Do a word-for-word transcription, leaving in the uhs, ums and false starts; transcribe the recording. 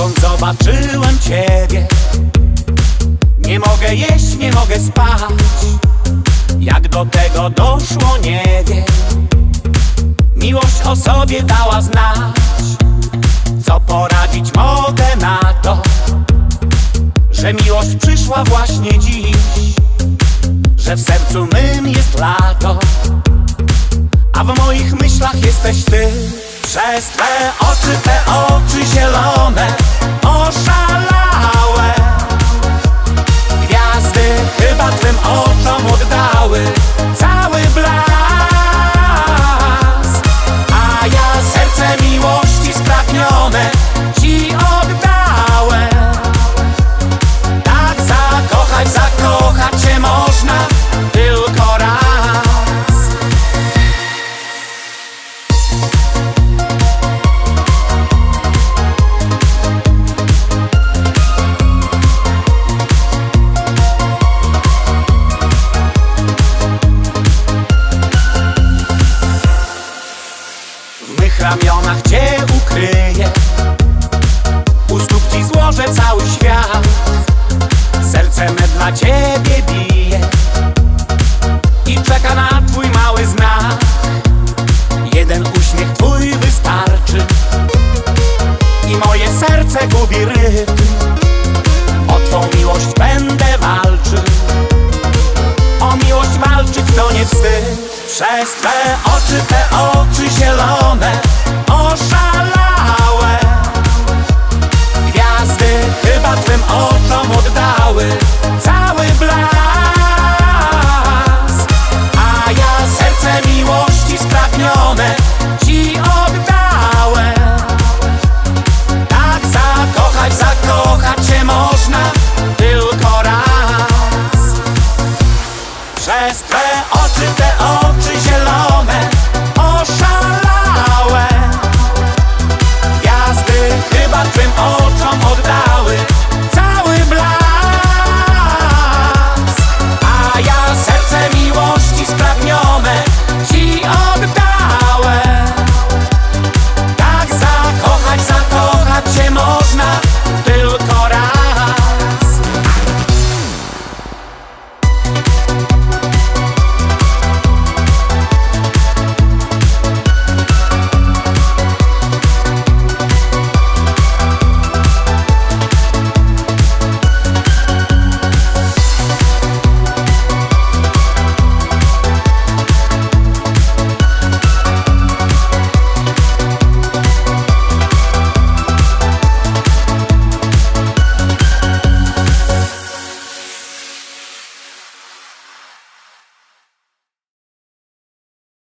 Odkąd zobaczyłem Ciebie, nie mogę jeść, nie mogę spać. Jak do tego doszło, nie wiem. Miłość o sobie dała znać. Co poradzić mogę na to, że miłość przyszła właśnie dziś, że w sercu mym jest lato, a w moich myślach jesteś Ty. Przez Twe oczy, te oczy zielone, oszalałe gwiazdy chyba Twym oczom oddały cały blask. A ja serce miłości spragnione Ci oddałem. Tak zakochać, zakochać się można tylko raz. W mych ramionach Cię ukryję, u stóp Ci złożę cały świat. Serce me dla Ciebie bije i czeka na Twój mały znak. Jeden uśmiech Twój wystarczy i moje serce gubi rytm. O Twą miłość będę walczył, o miłość walczyć to nie wstyd. Przez Twe oczy, te oczy zielone, oszalałe